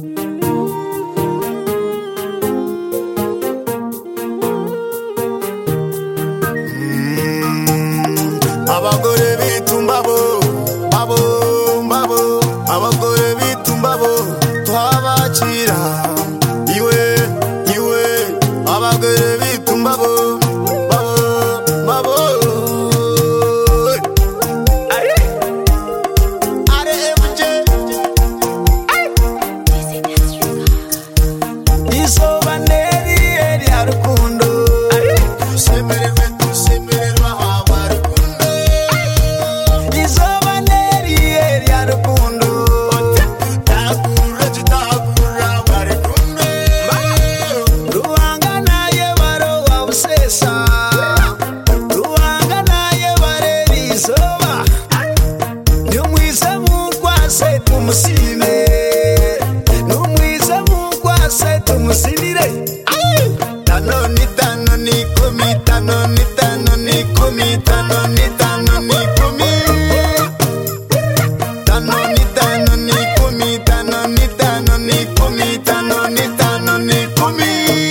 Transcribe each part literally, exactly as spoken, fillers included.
abagore bitumbabo abo mbabo abagore bitumbabo twabakira iwe iwe abagore bitumbabo babo babo are are ebuje iso baneri eri arukundo semerwe semerwa Musime numwiza mukwase tumusinire tano ni tano ni kumi tano ni tano ni kumi tano ni tano ni kumi tano ni tano ni kumi tano ni tano ni kumi tano ni tano ni kumi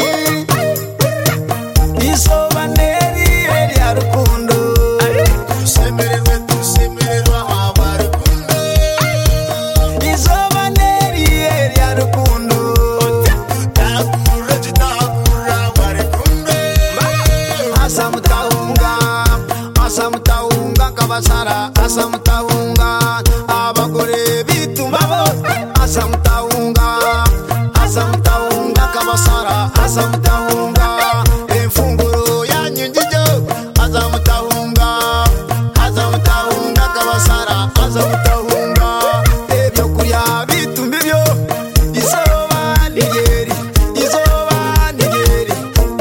iso baneri eri arukundo semerwe tusemerwa abarukundo asamutaunga kabasara asamutaunga abagore bitumbabo asamutaunga asamutaunga kabasara asamutaunga efunguro yanyunjijo asamutaunga asamutaunga kabasara asamutaunga ebyo kurya bitumbibyo isoba nigeri isoba nigeri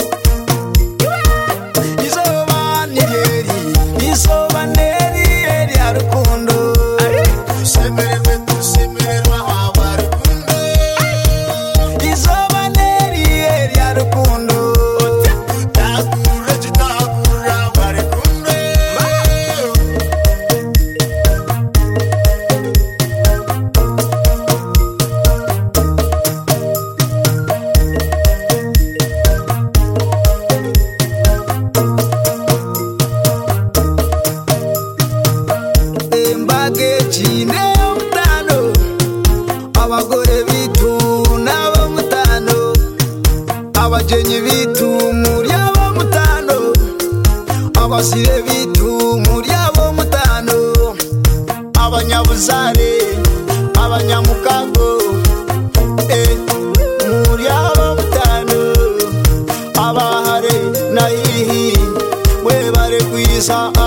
isoba nigeri isoba neri eri arukundo semerwe tusemerwa abarukundo isoba neri eri arukundo takura takura abarukundo chine mutano abagore bitu nabo mutano abajenyi bitu muri abo mutano abasire bitu muri abo mutano abanyabuzare abanyamukago eh muri abo mutano abahare nayihi we bare kwisa